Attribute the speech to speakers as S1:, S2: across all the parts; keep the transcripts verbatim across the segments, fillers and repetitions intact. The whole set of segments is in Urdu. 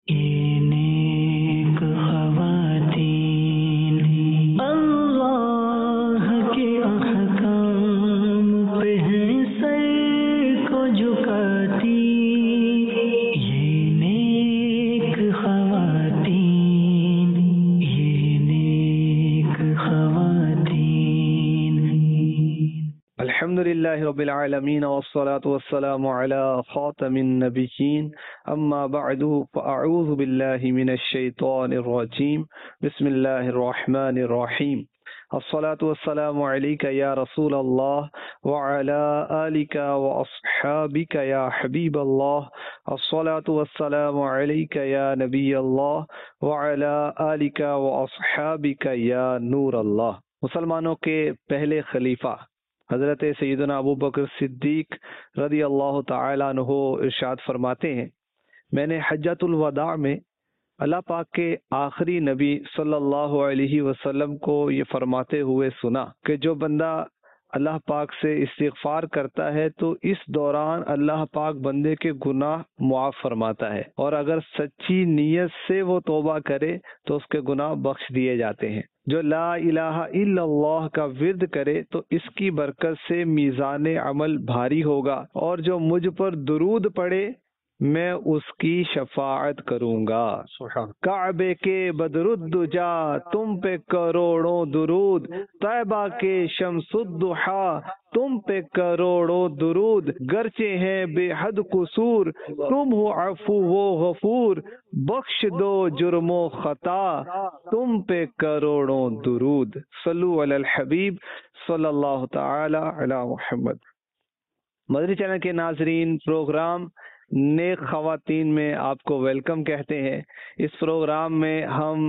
S1: یہ نیک خواتین اللہ کے احکام پہ ہیں سر کو جھکاتی، یہ نیک خواتین، یہ نیک خواتین۔
S2: الحمد للہ رب العالمین والصلاة والسلام علی خاتم النبیین، اما بعد فاعوذ باللہ من الشیطان الرجیم، بسم اللہ الرحمن الرحیم۔ الصلاة والسلام علیک یا رسول اللہ وعلی آلک واصحابک یا حبیب اللہ، الصلاة والسلام علیک یا نبی اللہ وعلی آلک واصحابک یا نور اللہ۔ مسلمانوں کے پہلے خلیفہ حضرت سیدنا ابو بکر صدیق رضی اللہ تعالیٰ عنہ ارشاد فرماتے ہیں، میں نے حجۃ الوداع میں اللہ پاک کے آخری نبی صلی اللہ علیہ وسلم کو یہ فرماتے ہوئے سنا کہ جو بندہ اللہ پاک سے استغفار کرتا ہے تو اس دوران اللہ پاک بندے کے گناہ معاف فرماتا ہے، اور اگر سچی نیت سے وہ توبہ کرے تو اس کے گناہ بخش دیے جاتے ہیں۔ جو لا الہ الا اللہ کا ورد کرے تو اس کی برکت سے میزان عمل بھاری ہوگا، اور جو مجھ پر درود پڑے میں اس کی شفاعت کروں گا۔ کعبے کے بدرالدجا تم پہ کروڑوں درود، طیبہ کے شمس الضحیٰ تم پہ کروڑوں درود، گرچہ ہیں بے حد قصور تم ہو عفو و غفور، بخش دو جرم و خطا تم پہ کروڑوں درود۔ صلو علی الحبیب صلی اللہ تعالی علی محمد۔ مدنی چینل کے ناظرین، پروگرام نیک خواتین میں آپ کو ویلکم کہتے ہیں۔ اس پروگرام میں ہم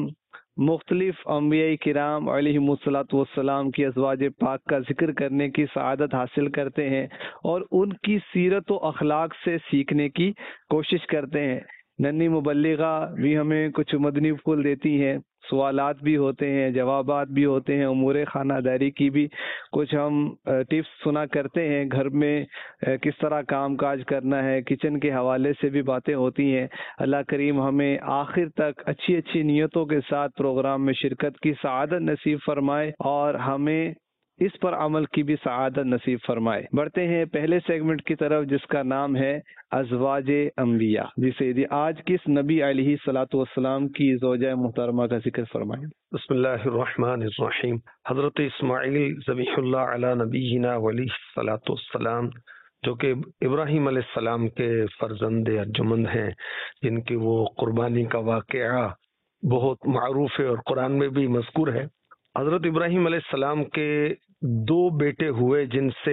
S2: مختلف انبیاء کرام علیہم الصلاۃ والسلام کی ازواج پاک کا ذکر کرنے کی سعادت حاصل کرتے ہیں اور ان کی سیرت و اخلاق سے سیکھنے کی کوشش کرتے ہیں۔ ننھی مبلغہ بھی ہمیں کچھ مدنی پھول دیتی ہیں، سوالات بھی ہوتے ہیں، جوابات بھی ہوتے ہیں، امور خانہ داری کی بھی کچھ ہم ٹپس سنا کرتے ہیں، گھر میں کس طرح کام کاج کرنا ہے، کچن کے حوالے سے بھی باتیں ہوتی ہیں۔ اللہ کریم ہمیں آخر تک اچھی اچھی نیتوں کے ساتھ پروگرام میں شرکت کی سعادت نصیب فرمائے اور ہمیں اس پر عمل کی بھی سعادت نصیب فرمائے۔ بڑھتے ہیں پہلے سیگمنٹ کی طرف جس کا نام ہے ازواج انبیاء۔ جی سیدی، آج کس نبی علیہ الصلاۃ والسلام کی زوجہ محترمہ کا ذکر فرمائیں۔
S3: بسم اللہ الرحمن الرحیم۔ حضرت اسماعیل ذبیح اللہ علی نبینا علیہ الصلاۃ والسلام، جو کہ ابراہیم علیہ السلام کے فرزند ارجمند ہیں، جن کی وہ قربانی کا واقعہ بہت معروف ہے اور قرآن میں بھی مذکور ہے۔ حضرت ابراہیم علیہ السلام کے دو بیٹے ہوئے جن سے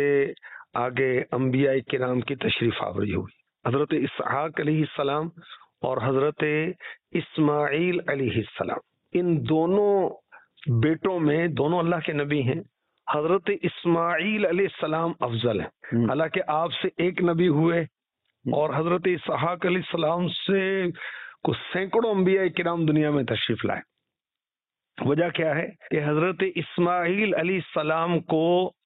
S3: آگے انبیاء کرام کی تشریف آوری ہوئی، حضرت اسحاق علیہ السلام اور حضرت اسماعیل علیہ السلام۔ ان دونوں بیٹوں میں دونوں اللہ کے نبی ہیں۔ حضرت اسماعیل علیہ السلام افضل ہیں، حالانکہ آپ سے ایک نبی ہوئے، اور حضرت اسحاق علیہ السلام سے کچھ سینکڑوں انبیاء کرام دنیا میں تشریف لائے۔ وجہ کیا ہے کہ حضرت اسماعیل علیہ السلام کو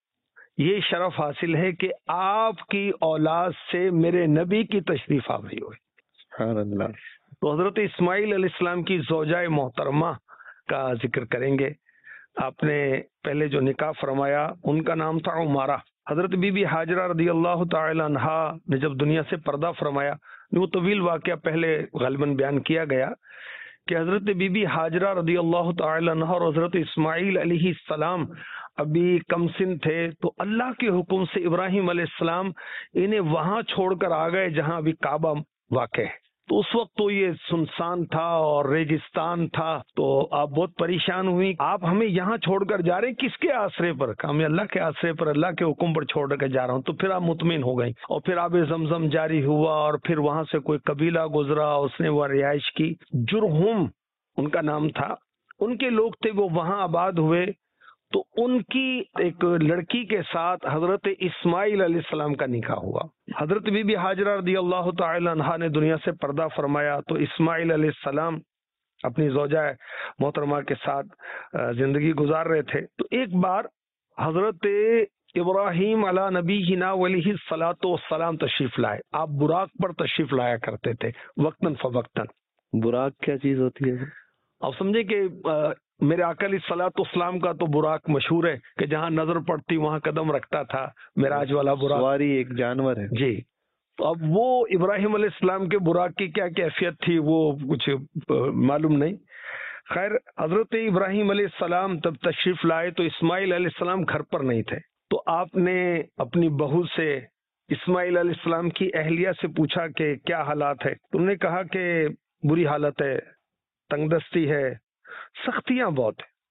S3: یہ شرف حاصل ہے کہ آپ کی اولاد سے میرے نبی کی تشریف آوری ہوئی۔
S2: سبحان اللہ۔
S3: تو حضرت اسماعیل علیہ السلام کی زوجہ محترمہ کا ذکر کریں گے۔ آپ نے پہلے جو نکاح فرمایا ان کا نام تھا عمارہ۔ حضرت بی بی حاجرہ رضی اللہ تعالی عنہا نے جب دنیا سے پردہ فرمایا، وہ طویل واقعہ پہلے غالباً بیان کیا گیا کہ حضرت بی بی حاجرہ رضی اللہ تعالی عنہ اور حضرت اسماعیل علیہ السلام ابھی کم سن تھے، تو اللہ کے حکم سے ابراہیم علیہ السلام انہیں وہاں چھوڑ کر آ گئے جہاں ابھی کعبہ واقع ہے۔ تو اس وقت تو یہ سنسان تھا اور ریگستان تھا، تو آپ بہت پریشان ہوئی، آپ ہمیں یہاں چھوڑ کر جا رہے ہیں کس کے آسرے پر؟ ہمیں اللہ کے آسرے پر، اللہ کے حکم پر چھوڑ کر جا رہا ہوں۔ تو پھر آپ مطمئن ہو گئی، اور پھر آب زمزم جاری ہوا، اور پھر وہاں سے کوئی قبیلہ گزرا، اس نے وہ رہائش کی، جرہم ان کا نام تھا، ان کے لوگ تھے، وہ وہاں آباد ہوئے۔ تو ان کی ایک لڑکی کے ساتھ حضرت اسماعیل علیہ السلام کا نکاح ہوا۔ حضرت بی بی حاجرہ رضی اللہ تعالی عنہا نے دنیا سے پردہ فرمایا، تو اسماعیل علیہ السلام اپنی زوجہ محترمہ کے ساتھ زندگی گزار رہے تھے۔ تو ایک بار حضرت ابراہیم علی نبینا علیہ الصلاۃ والسلام تشریف لائے۔ آپ براق پر تشریف لایا کرتے تھے وقتاً فوقتاً۔
S2: براق کیا چیز ہوتی ہے؟
S3: اب سمجھے کہ میرے آقا علیہ الصلوۃ والسلام کا تو براق مشہور ہے کہ جہاں نظر پڑتی وہاں قدم رکھتا تھا، معراج والا براق،
S2: سواری ایک جانور ہے
S3: جی. تو اب وہ ابراہیم علیہ السلام کے براق کی کیا کیفیت تھی وہ کچھ معلوم نہیں. خیر، حضرت ابراہیم علیہ السلام تب تشریف لائے تو اسماعیل علیہ السلام گھر پر نہیں تھے. تو آپ نے اپنی بہو سے اسماعیل علیہ السلام کی اہلیہ سے پوچھا کہ کیا حالات ہے. تو انہوں نے کہا کہ بری حالت ہے، تنگ دستی ہے، سختیاں بہت ہیں.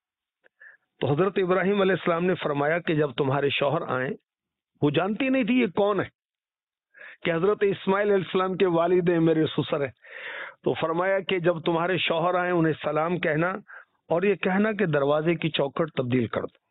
S3: تو حضرت ابراہیم علیہ السلام نے فرمایا کہ جب تمہارے شوہر آئیں، وہ جانتی نہیں تھی یہ کون ہے، کہ حضرت اسماعیل علیہ السلام کے والد ہیں، میرے سسر ہیں. تو فرمایا کہ جب تمہارے شوہر آئیں انہیں سلام کہنا اور یہ کہنا کہ دروازے کی چوکھٹ تبدیل کر دو.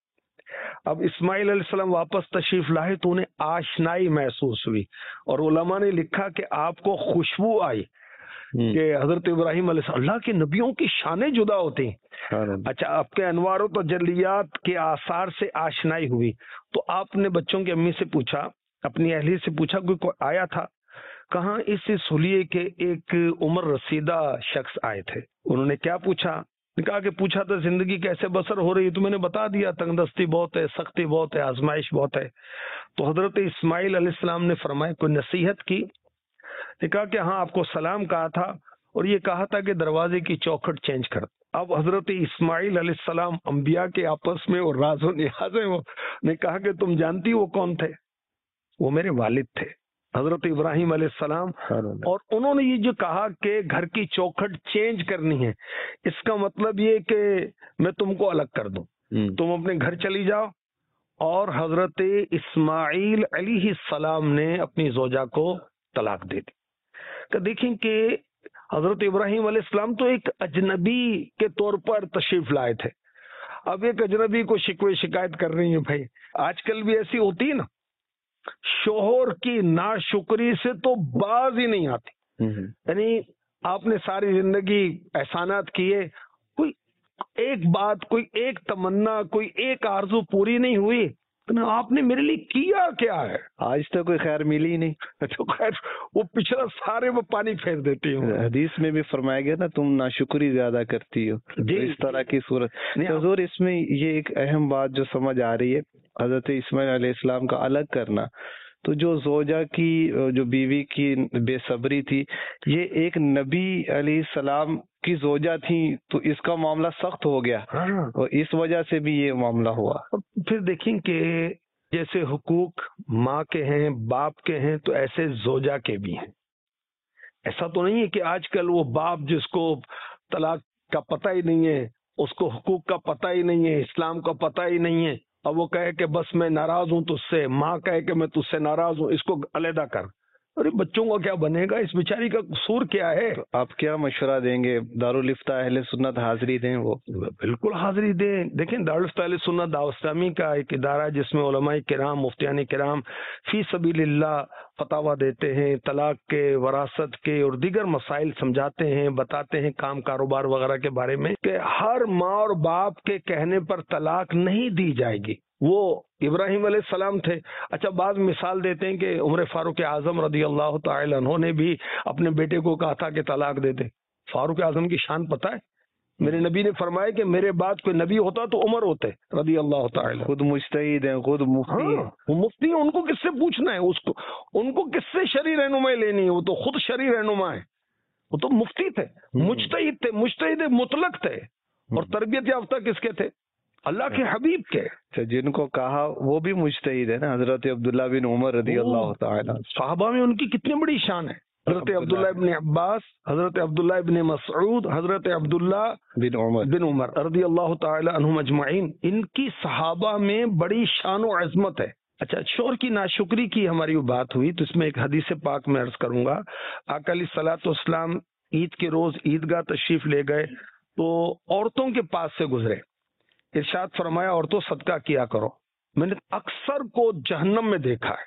S3: اب اسماعیل علیہ السلام واپس تشریف لائے تو انہیں آشنائی محسوس ہوئی، اور علماء نے لکھا کہ آپ کو خوشبو آئی کہ حضرت ابراہیم علیہ السلام، اللہ کے نبیوں کی شانیں جدا ہوتی ہیں. اچھا، آپ کے انوار و تجلیات کے آثار سے آشنائی ہوئی. تو آپ نے بچوں کی امی سے پوچھا، اپنی اہلیہ سے پوچھا کوئی آیا تھا؟ کہاں اس حلیے کے ایک عمر رسیدہ شخص آئے تھے. انہوں نے کیا پوچھا؟ کہا کہ پوچھا تو زندگی کیسے بسر ہو رہی ہے، تو میں نے بتا دیا تنگ دستی بہت ہے، سختی بہت ہے، آزمائش بہت ہے. تو حضرت اسماعیل علیہ السلام نے فرمایا کوئی نصیحت کی؟ نے کہا کہ ہاں آپ کو سلام کہا تھا اور یہ کہا تھا کہ دروازے کی چوکھٹ چینج کر. اب حضرت اسماعیل علیہ السلام انبیاء کے آپس میں اور راز و نیاز ہیں، وہ نے کہا کہ تم جانتی وہ کون تھے؟ وہ میرے والد تھے، حضرت ابراہیم علیہ السلام. اور انہوں نے یہ جو کہا کہ گھر کی چوکھٹ چینج کرنی ہے، اس کا مطلب یہ کہ میں تم کو الگ کر دوں، تم اپنے گھر چلی جاؤ. اور حضرت اسماعیل علیہ السلام نے اپنی زوجہ کو طلاق دے دی. کہ دیکھیں کہ حضرت ابراہیم علیہ السلام تو ایک اجنبی کے طور پر تشریف لائے تھے. اب ایک اجنبی کو شکوے شکایت کر رہی ہیں. بھائی آج کل بھی ایسی ہوتی ہے نا، شوہر کی ناشکری سے تو باز ہی نہیں آتی. یعنی آپ نے ساری زندگی احسانات کیے، کوئی ایک بات، کوئی ایک تمنا، کوئی ایک آرزو پوری نہیں ہوئی، آپ نے میرے لیے کیا کیا ہے؟
S2: آج تک کوئی خیر ملی نہیں.
S3: تو خیر وہ پچھلا سارے وہ پانی پھیر دیتی ہوں.
S2: حدیث میں بھی فرمایا گیا نا تم ناشکری زیادہ کرتی ہو.
S3: جی
S2: اس طرح کی صورت. حضور اس میں یہ ایک اہم بات جو سمجھ آ رہی ہے، حضرت اسماعیل علیہ السلام کا الگ کرنا، تو جو زوجہ کی، جو بیوی کی بے صبری تھی، یہ ایک نبی علیہ السلام کی زوجہ تھی، تو اس کا معاملہ سخت ہو گیا اور اس وجہ سے بھی یہ معاملہ ہوا.
S3: پھر دیکھیں کہ جیسے حقوق ماں کے ہیں، باپ کے ہیں، تو ایسے زوجہ کے بھی ہیں. ایسا تو نہیں ہے کہ آج کل وہ باپ جس کو طلاق کا پتہ ہی نہیں ہے، اس کو حقوق کا پتہ ہی نہیں ہے، اسلام کا پتہ ہی نہیں ہے، اور وہ کہے کہ بس میں ناراض ہوں تجھ سے، ماں کہے کہ میں تجھ سے ناراض ہوں، اس کو علیحدہ کر. ارے بچوں کا کیا بنے گا؟ اس بیچاری کا قصور کیا ہے؟
S2: آپ کیا مشورہ دیں گے؟ دارالفتہ اہل سنت حاضری دیں؟ وہ
S3: بالکل حاضری دیں. دیکھیں دارالفتہ اہل سنت دعوت اسلامی کا ایک ادارہ جس میں علماء کرام، مفتیان کرام فی سبیل اللہ فتاویٰ دیتے ہیں، طلاق کے، وراثت کے اور دیگر مسائل سمجھاتے ہیں، بتاتے ہیں کام کاروبار وغیرہ کے بارے میں، کہ ہر ماں اور باپ کے کہنے پر طلاق نہیں دی جائے گی. وہ ابراہیم علیہ السلام تھے. اچھا، بعض مثال دیتے ہیں کہ عمر فاروق اعظم رضی اللہ تعالی عنہ نے بھی اپنے بیٹے کو کہا تھا کہ طلاق دے دے. فاروق اعظم کی شان پتہ ہے؟ میرے نبی نے فرمایا کہ میرے بعد کوئی نبی ہوتا تو عمر ہوتے رضی اللہ تعالی.
S2: خود مجتہد ہیں، خود مفتی ہیں.
S3: وہ مفتی ہیں، ان کو کس سے پوچھنا ہے؟ اس کو ان کو کس سے شرعی رہنمائی لینی ہے؟ وہ تو خود شرعی رہنما ہے. وہ تو مفتی تھے، مجتہد تھے، مجتہد مطلق تھے. اور تربیت یافتہ کس کے تھے؟ اللہ کے حبیب کے.
S2: جن کو کہا وہ بھی مجتہد ہے نا، حضرت عبداللہ بن عمر رضی اللہ تعالی.
S3: صحابہ میں ان کی کتنی بڑی شان ہے. حضرت عبداللہ ابن عباس، حضرت عبداللہ ابن مسعود، حضرت عبداللہ
S2: بن عمر
S3: بن عمر رضی اللہ تعالی عنہم اجمعین، ان کی صحابہ میں بڑی شان و عظمت ہے. اچھا، شوہر کی ناشکری کی ہماری وہ بات ہوئی، تو اس میں ایک حدیث پاک میں عرض کروں گا. آقا علیہ الصلوۃ والسلام عید کے روز عیدگاہ تشریف لے گئے تو عورتوں کے پاس سے گزرے. ارشاد فرمایا عورتوں صدقہ کیا کرو. میں نے اکثر کو جہنم میں دیکھا ہے.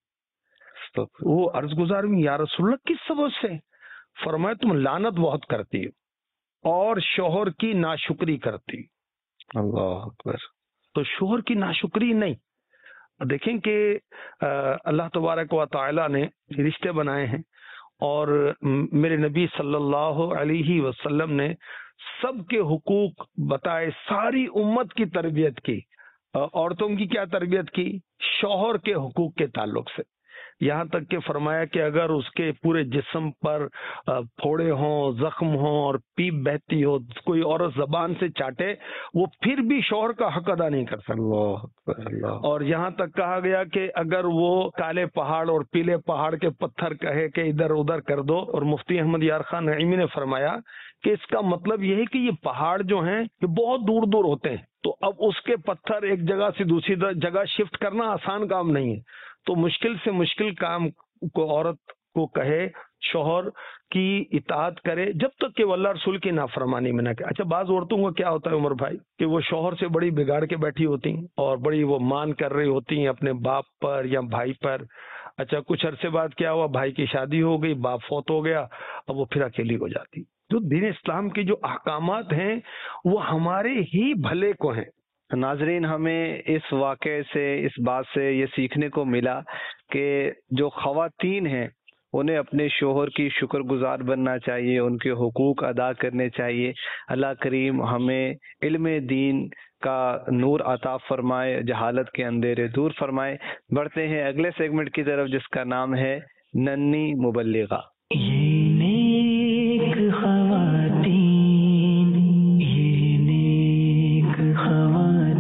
S3: وہ عرض گزار میں یا رسول اللہ کس سبب سے؟ فرمایا تم لعنت بہت کرتی ہو اور شوہر کی ناشکری کرتی.
S2: اللہ اکبر.
S3: تو شوہر کی ناشکری نہیں. دیکھیں کہ اللہ تبارک و تعالی نے رشتے بنائے ہیں، اور میرے نبی صلی اللہ علیہ وسلم نے سب کے حقوق بتائے، ساری امت کی تربیت کی. عورتوں کی کیا تربیت کی؟ شوہر کے حقوق کے تعلق سے، یہاں تک کہ فرمایا کہ اگر اس کے پورے جسم پر پھوڑے ہوں، زخم ہوں اور پیپ بہتی ہو، کوئی عورت زبان سے چاٹے، وہ پھر بھی شوہر کا حق ادا نہیں کر سکتا. اور یہاں تک کہا گیا کہ اگر وہ کالے پہاڑ اور پیلے پہاڑ کے پتھر کہے کہ ادھر ادھر کر دو. اور مفتی احمد یار خان نعیمی نے فرمایا کہ اس کا مطلب یہ ہے کہ یہ پہاڑ جو ہیں یہ بہت دور دور ہوتے ہیں، تو اب اس کے پتھر ایک جگہ سے دوسری جگہ شفٹ کرنا آسان کام نہیں ہے. تو مشکل سے مشکل کام کو عورت کو کہے، شوہر کی اطاعت کرے، جب تک کہ وہ اللہ رسول کی نافرمانی میں نہ کرے. اچھا، بعض عورتوں کو کیا ہوتا ہے عمر بھائی کہ وہ شوہر سے بڑی بگاڑ کے بیٹھی ہوتی ہیں اور بڑی وہ مان کر رہی ہوتی ہیں اپنے باپ پر یا بھائی پر. اچھا، کچھ عرصے بعد کیا ہوا، بھائی کی شادی ہو گئی، باپ فوت ہو گیا، اب وہ پھر اکیلی ہو جاتی. جو دین اسلام کے جو احکامات ہیں وہ ہمارے ہی بھلے کو ہیں.
S2: ناظرین، ہمیں اس واقعے سے، اس بات سے یہ سیکھنے کو ملا کہ جو خواتین ہیں انہیں اپنے شوہر کی شکر گزار بننا چاہیے، ان کے حقوق ادا کرنے چاہیے. اللہ کریم ہمیں علم دین کا نور عطا فرمائے، جہالت کے اندھیرے دور فرمائے. بڑھتے ہیں اگلے سیگمنٹ کی طرف جس کا نام ہے ننھی مبلغہ.
S1: یہ نیک خواتین، یہ نیک خواتین.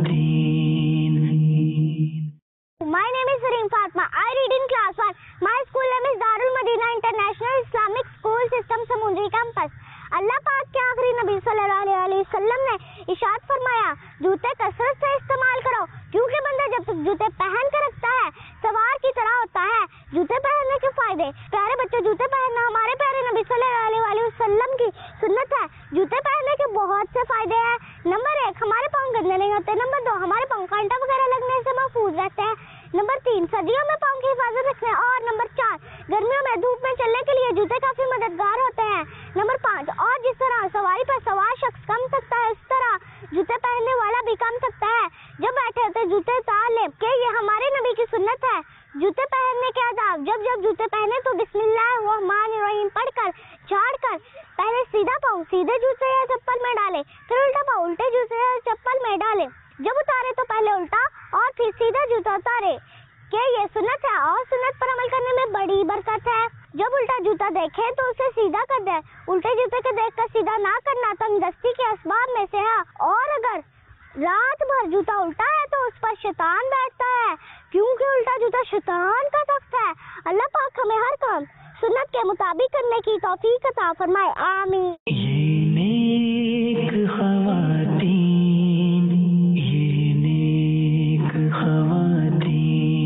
S4: My name is Sareem Fatma. I read in class one. My school name is Darul Madina International Islamic School System Samundri Campus. اللہ پاک کے آخری نبی صلی اللہ علیہ وسلم نے ارشاد فرمایا، جوتے کثرت سے استعمال کرو، کیونکہ بندہ جب تک جوتے پہن کے رکھتا ہے سوار کی طرح ہوتا ہے. جوتے پہننے کے فائدے. پیارے بچوں، جوتے پہننا ہمارے پیارے نبی صلی اللہ علیہ وسلم کی سنت ہے. جوتے پہننے کے بہت سے فائدے ہیں. نمبر ایک، ہمارے پاؤں گندے نہیں ہوتے. نمبر دو، ہمارے پاؤں کانٹا وغیرہ لگنے سے محفوظ رہتے ہیں. نمبر تین، سردیوں میں پاؤں کی حفاظت رکھتے ہیں. اور نمبر چار، گرمیوں میں دھوپ میں چلنے کے لیے جوتے کافی مددگار ہوتے ہیں. نمبر پانچ، اور جس طرح سواری پر سوار شخص کم سکتا ہے، اس طرح جوتے پہننے والا بھی کم سکتا ہے. جب بیٹھے ہوتے جوتے اتار لیں، کہ یہ ہمارے نبی کی سنت ہے. جوتے پہننے کے آداب. جب جب جوتے پہنے تو بسم اللہ الرحمن الرحیم پڑھ کر جھاڑ کر پہلے سیدھا پاؤں سیدھے جوتے یا چپل میں ڈالے، پھر الٹا پاؤں الٹے جوتے یا چپل میں ڈالے. جب اتارے تو پہلے الٹا اور پھر سیدھا جوتا اتارے، کہ یہ سنت ہے اور سنت پر عمل کرنے میں بڑی برکت ہے. جب الٹا جوتا دیکھے تو اسے سیدھا کر دے. الٹے جوتے کے دیکھ کر سیدھا نہ کرنا تنگ دستی کے اسباب میں سے ہے. اور اگر رات بھر جوتا الٹا ہے تو اس پر شیطان بیٹھتا ہے، کیونکہ الٹا جوتا شیطان کا تخت ہے. اللہ پاک ہمیں ہر کام سنت کے مطابق کرنے کی توفیق عطا فرمائے. آمین.
S1: یہ نیک خواتین، یہ نیک خواتین.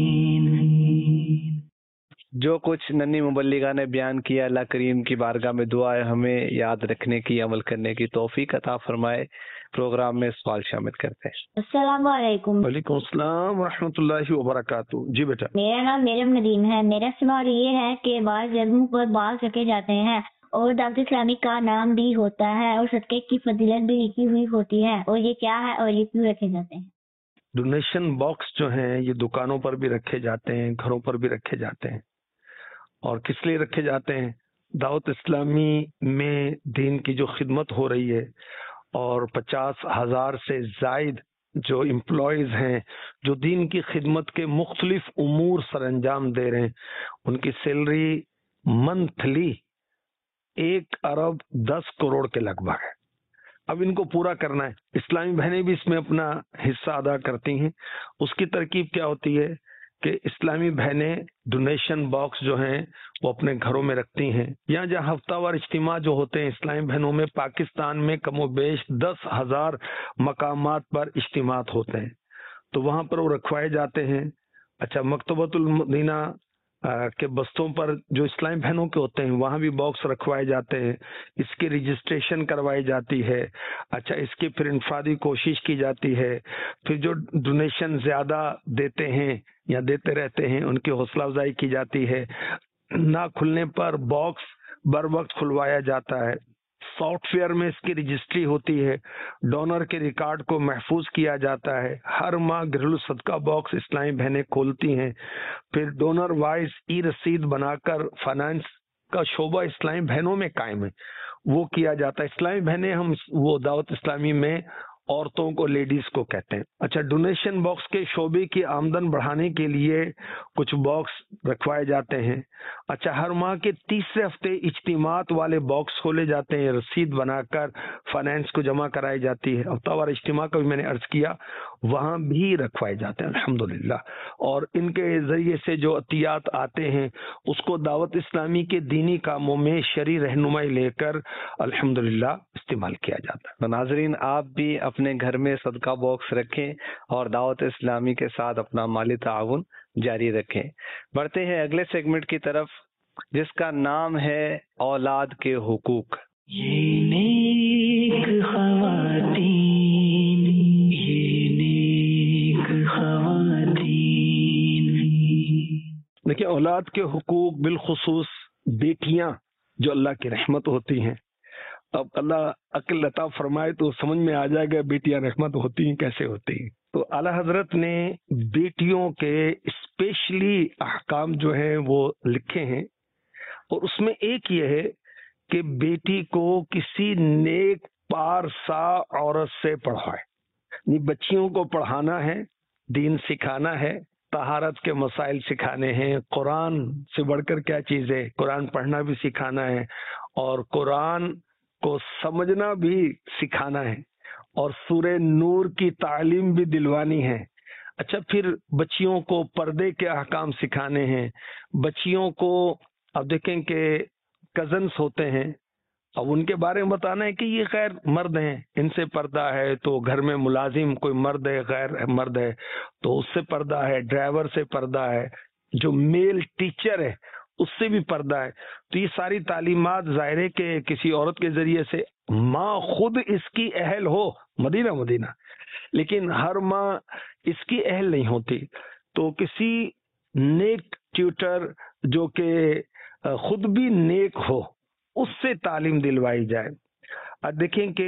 S2: جو کچھ ننھی مبلغہ نے بیان کیا، اللہ کریم کی بارگاہ میں دعا ہے ہمیں یاد رکھنے کی، عمل کرنے کی توفیق عطا فرمائے. پروگرام میں سوال شامل کرتے ہیں.
S5: السلام علیکم.
S3: وعلیکم السلام ورحمۃ اللہ وبرکاتہ. جی بیٹا.
S5: میرا نام نیلم ندیم ہے. میرا سوال یہ ہے کہ بعض جگہوں پر بال رکھے جاتے ہیں اور دعوت اسلامی کا نام بھی ہوتا ہے اور صدقے کی فضیلت بھی لکھی ہوئی ہوتی ہے، اور یہ کیا ہے اور یہ کیوں رکھے جاتے ہیں؟
S3: ڈونیشن باکس جو ہیں یہ دکانوں پر بھی رکھے جاتے ہیں، گھروں پر بھی رکھے جاتے ہیں. اور کس لیے رکھے جاتے ہیں؟ دعوت اسلامی میں دین کی جو خدمت ہو رہی ہے اور پچاس ہزار سے زائد جو امپلائیز ہیں جو دین کی خدمت کے مختلف امور سر انجام دے رہے ہیں، ان کی سیلری منتھلی ایک ارب دس کروڑ کے لگ بھگ ہے. اب ان کو پورا کرنا ہے. اسلامی بہنیں بھی اس میں اپنا حصہ ادا کرتی ہیں. اس کی ترکیب کیا ہوتی ہے کہ اسلامی بہنیں ڈونیشن باکس جو ہیں وہ اپنے گھروں میں رکھتی ہیں. یہاں جہاں ہفتہ وار اجتماع جو ہوتے ہیں اسلامی بہنوں میں، پاکستان میں کم و بیش دس ہزار مقامات پر اجتماعات ہوتے ہیں، تو وہاں پر وہ رکھوائے جاتے ہیں. اچھا، مکتبۃ المدینہ کے بستوں پر جو اسلامی بہنوں کے ہوتے ہیں وہاں بھی باکس رکھوائے جاتے ہیں. اس کی رجسٹریشن کروائی جاتی ہے. اچھا، اس کی پھر انفرادی کوشش کی جاتی ہے. پھر جو ڈونیشن زیادہ دیتے ہیں یا دیتے رہتے ہیں ان کی حوصلہ افزائی کی جاتی ہے. نہ کھلنے پر باکس بر وقت کھلوایا جاتا ہے. سافٹ ویئر میں اس کی رجسٹری ہوتی ہے. ڈونر کے ریکارڈ کو محفوظ کیا جاتا ہے. ہر ماہ گھریلو صدقہ باکس اسلامی بہنیں کھولتی ہیں. پھر ڈونر وائز ای رسید بنا کر فائنانس کا شعبہ اسلامی بہنوں میں قائم ہے، وہ کیا جاتا ہے. اسلامی بہنیں ہم وہ دعوت اسلامی میں عورتوں کو، لیڈیز کو کہتے ہیں. اچھا، ڈونیشن باکس کے شعبے کی آمدن بڑھانے کے لیے کچھ باکس رکھوائے جاتے ہیں. اچھا، ہر ماہ کے تیسرے ہفتے اجتماعات والے باکس کھولے جاتے ہیں، رسید بنا کر فائنینس کو جمع کرائی جاتی ہے. ہفتہ وار اجتماع کا بھی میں نے عرض کیا، وہاں بھی رکھوائے جاتے ہیں الحمدللہ. اور ان کے ذریعے سے جو عطیات آتے ہیں اس کو دعوت اسلامی کے دینی کاموں میں شرعی رہنمائی لے کر الحمدللہ استعمال کیا جاتا ہے.
S2: تو ناظرین، آپ بھی اپنے گھر میں صدقہ باکس رکھیں اور دعوت اسلامی کے ساتھ اپنا مالی تعاون جاری رکھیں. بڑھتے ہیں اگلے سیگمنٹ کی طرف جس کا نام ہے اولاد کے حقوق.
S1: یہ نیک خواتین، یہ نیک خواتین.
S3: دیکھیں، اولاد کے حقوق بالخصوص بیٹیاں جو اللہ کی رحمت ہوتی ہیں. اب اللہ عقل عطا فرمائے تو سمجھ میں آ جائے گا بیٹیاں رحمت ہوتی ہیں کیسے ہوتی ہیں. تو اعلیٰ حضرت نے بیٹیوں کے اسپیشلی احکام جو ہیں وہ لکھے ہیں، اور اس میں ایک یہ ہے کہ بیٹی کو کسی نیک پارسا عورت سے پڑھائے. یہ بچیوں کو پڑھانا ہے، دین سکھانا ہے، طہارت کے مسائل سکھانے ہیں. قرآن سے بڑھ کر کیا چیز ہے، قرآن پڑھنا بھی سکھانا ہے اور قرآن کو سمجھنا بھی سکھانا ہے، اور سورہ نور کی تعلیم بھی دلوانی ہے. اچھا، پھر بچیوں کو پردے کے احکام سکھانے ہیں. بچیوں کو اب دیکھیں کہ کزنس ہوتے ہیں، اب ان کے بارے میں بتانا ہے کہ یہ غیر مرد ہیں، ان سے پردہ ہے. تو گھر میں ملازم کوئی مرد ہے، غیر مرد ہے، تو اس سے پردہ ہے. ڈرائیور سے پردہ ہے، جو میل ٹیچر ہے اس سے بھی پردہ ہے. تو یہ ساری تعلیمات ظاہر ہے کہ کسی عورت کے ذریعے سے، ماں خود اس کی اہل ہو، مدینہ مدینہ، لیکن ہر ماں اس کی اہل نہیں ہوتی. تو کسی نیک ٹیوٹر جو کہ خود بھی نیک ہو، اس سے تعلیم دلوائی جائے. اب دیکھیں کہ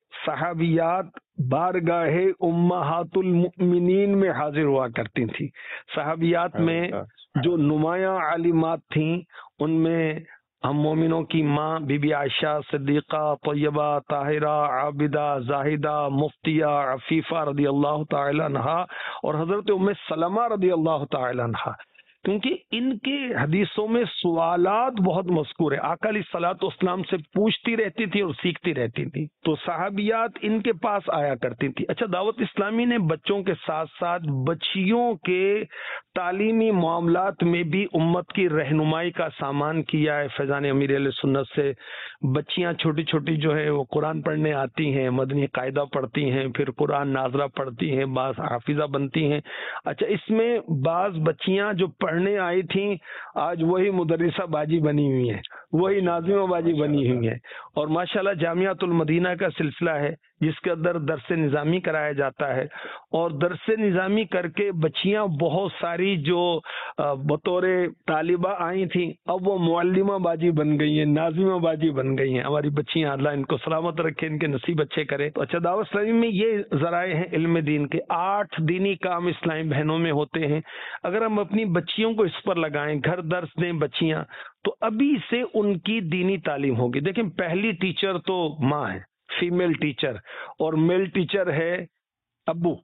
S3: صحابیات بارگاہ امہات المؤمنین میں حاضر ہوا کرتی تھیں. صحابیات میں جو نمایاں عالمات تھیں ان میں ہم مومنوں کی ماں بی بی عائشہ صدیقہ طیبہ طاہرہ عابدہ زاہدہ مفتیہ عفیفہ رضی اللہ تعالی عنہا اور حضرت ام سلمہ رضی اللہ تعالی عنہا، کیونکہ ان کے حدیثوں میں سوالات بہت مذکور ہے. آقا علیہ الصلوۃ والسلام سے پوچھتی رہتی تھی اور سیکھتی رہتی تھی، تو صحابیات ان کے پاس آیا کرتی تھی. اچھا، دعوت اسلامی نے بچوں کے ساتھ ساتھ بچیوں کے تعلیمی معاملات میں بھی امت کی رہنمائی کا سامان کیا ہے. فیضان امیر علیہ سنت سے بچیاں چھوٹی چھوٹی جو ہے وہ قرآن پڑھنے آتی ہیں، مدنی قاعدہ پڑھتی ہیں، پھر قرآن ناظرہ پڑھتی ہیں، بعض حافظہ بنتی ہیں. اچھا، اس میں بعض بچیاں جو پڑھنے آئی تھیں آج وہی مدرسہ باجی بنی ہوئی ہیں، وہی ناظمہ باجی بنی ہوئی ہیں. اور ماشاءاللہ جامعۃ المدینہ کا سلسلہ ہے جس کے اندر درس نظامی کرایا جاتا ہے، اور درس نظامی کر کے بچیاں بہت ساری جو بطور طالبہ آئی تھیں اب وہ معلمہ باجی بن گئی ہیں، ناظمہ باجی بن گئی ہیں. ہماری بچیاں اللہ ان کو سلامت رکھے، ان کے نصیب اچھے کرے. تو اچھا، دعوت اسلامی میں یہ ذرائع ہیں علم دین کے. آٹھ دینی کام اسلامی بہنوں میں ہوتے ہیں. اگر ہم اپنی بچیوں کو اس پر لگائیں، گھر درس دیں بچیاں، تو ابھی سے ان کی دینی تعلیم ہوگی. دیکھیں، پہلی ٹیچر تو ماں ہے، فیمیل ٹیچر، اور میل ٹیچر ہے ابو.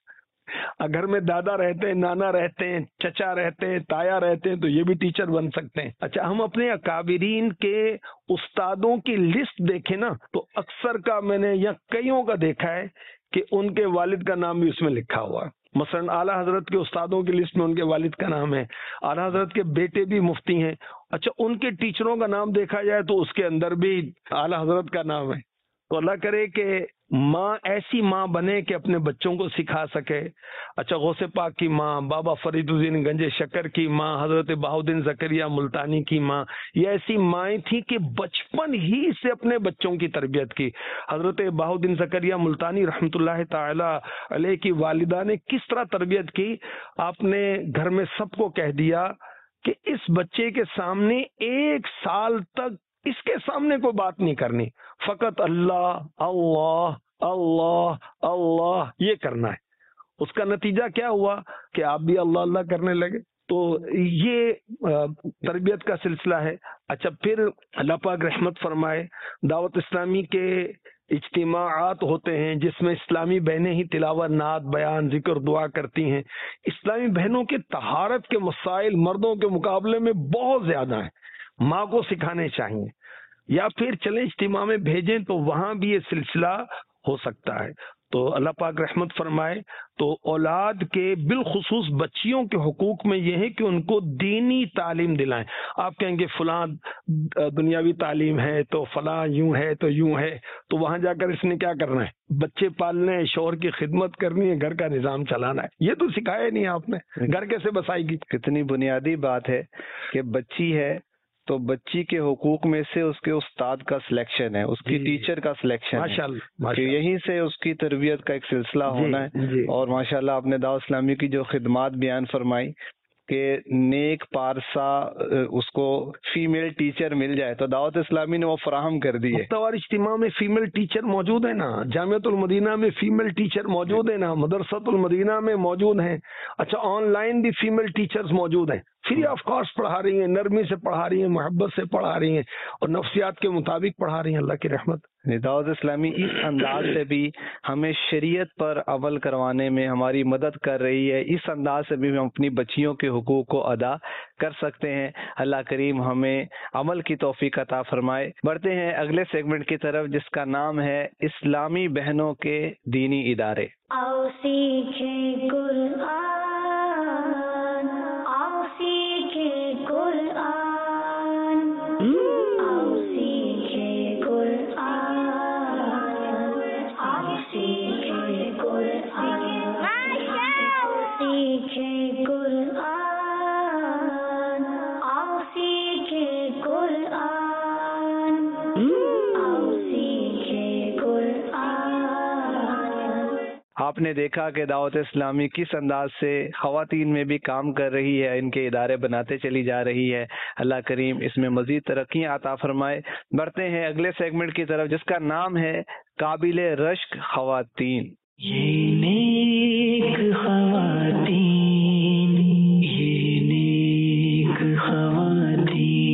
S3: گھر میں دادا رہتے ہیں، نانا رہتے ہیں، چچا رہتے ہیں، تایا رہتے ہیں، تو یہ بھی ٹیچر بن سکتے ہیں. اچھا، ہم اپنے اکابرین کے استادوں کی لسٹ دیکھیں نا، تو اکثر کا میں نے یا کئیوں کا دیکھا ہے کہ ان کے والد کا نام بھی اس میں لکھا ہوا. مثلا اعلیٰ حضرت کے استادوں کی لسٹ میں ان کے والد کا نام ہے، اعلیٰ حضرت کے بیٹے بھی مفتی ہیں. اچھا، ان کے ٹیچروں کا نام دیکھا جائے تو اس کے اندر بھی اعلیٰ حضرت کا نام ہے. تو اللہ کرے کہ ماں ایسی ماں بنے کہ اپنے بچوں کو سکھا سکے. اچھا، غوث پاک کی ماں، بابا فرید الدین گنج شکر کی ماں، حضرت بہاؤالدین زکریا ملتانی کی ماں، یہ ایسی مائیں تھیں کہ بچپن ہی سے اپنے بچوں کی تربیت کی. حضرت بہاؤالدین زکریا ملتانی رحمۃ اللہ تعالی علیہ کی والدہ نے کس طرح تربیت کی، آپ نے گھر میں سب کو کہہ دیا کہ اس بچے کے سامنے ایک سال تک اس کے سامنے کوئی بات نہیں کرنی، فقط اللہ اللہ اللہ اللہ یہ کرنا ہے. اس کا نتیجہ کیا ہوا کہ آپ بھی اللہ اللہ کرنے لگے. تو یہ تربیت کا سلسلہ ہے. اچھا پھر اللہ پاک رحمت فرمائے دعوت اسلامی کے اجتماعات ہوتے ہیں جس میں اسلامی بہنیں ہی تلاوت، نعت، بیان، ذکر، دعا کرتی ہیں. اسلامی بہنوں کے طہارت کے مسائل مردوں کے مقابلے میں بہت زیادہ ہیں، ماں کو سکھانے چاہیے. یا پھر چلیں اجتماع میں بھیجیں تو وہاں بھی یہ سلسلہ ہو سکتا ہے. تو اللہ پاک رحمت فرمائے. تو اولاد کے بالخصوص بچیوں کے حقوق میں یہ ہے کہ ان کو دینی تعلیم دلائیں. آپ کہیں گے فلاں دنیاوی تعلیم ہے تو فلاں یوں ہے تو یوں ہے، تو وہاں جا کر اس نے کیا کرنا ہے؟ بچے پالنے ہیں، شوہر کی خدمت کرنی ہے، گھر کا نظام چلانا ہے. یہ تو سکھایا نہیں آپ نے. گھر کیسے بسائے گی؟
S2: کتنی بنیادی بات ہے کہ بچی ہے تو بچی کے حقوق میں سے اس کے استاد کا سلیکشن ہے، اس کی ٹیچر کا سلیکشن ہے.
S3: ماشاءاللہ،
S2: یہیں سے اس کی تربیت کا ایک سلسلہ ہونا ہے. اور ماشاءاللہ آپ نے دعوت اسلامی کی جو خدمات بیان فرمائی کہ نیک پارسا اس کو فیمیل ٹیچر مل جائے تو دعوت اسلامی نے وہ فراہم کر دی ہے.
S3: مختار اجتماع میں فیمیل ٹیچر موجود ہے نا، جامعۃ المدینہ میں فیمیل ٹیچر موجود ہے نا، مدرسۃ المدینہ میں موجود ہیں. اچھا آن لائن بھی فیمیل ٹیچرز موجود ہیں، فری آف کاسٹ پڑھا رہی ہیں، نرمی سے پڑھا رہی ہیں، محبت سے پڑھا رہی ہیں اور نفسیات کے مطابق پڑھا رہی ہیں. اللہ کی رحمت.
S2: دعوت اسلامی اس انداز سے بھی ہمیں شریعت پر عمل کروانے میں ہماری مدد کر رہی ہے. اس انداز سے بھی ہم اپنی بچیوں کے حقوق کو ادا کر سکتے ہیں. اللہ کریم ہمیں عمل کی توفیق عطا فرمائے. بڑھتے ہیں اگلے سیگمنٹ کی طرف جس کا نام ہے اسلامی بہنوں کے دینی ادارے.
S5: آؤ سیکھیں قرآن، آؤ سیکھیں قرآن، آؤ سیکھیں قرآن، آؤ سیکھیں قرآن، آؤ سیکھیں قرآن، آؤ سیکھیں قرآن، آؤ سیکھیں قرآن.
S2: آپ نے دیکھا کہ دعوت اسلامی کس انداز سے خواتین میں بھی کام کر رہی ہے، ان کے ادارے بناتے چلی جا رہی ہے. اللہ کریم اس میں مزید ترقیاں عطا فرمائے. بڑھتے ہیں اگلے سیگمنٹ کی طرف جس کا نام ہے قابل رشک خواتین.
S1: یہ نیک خواتین، یہ نیک خواتین.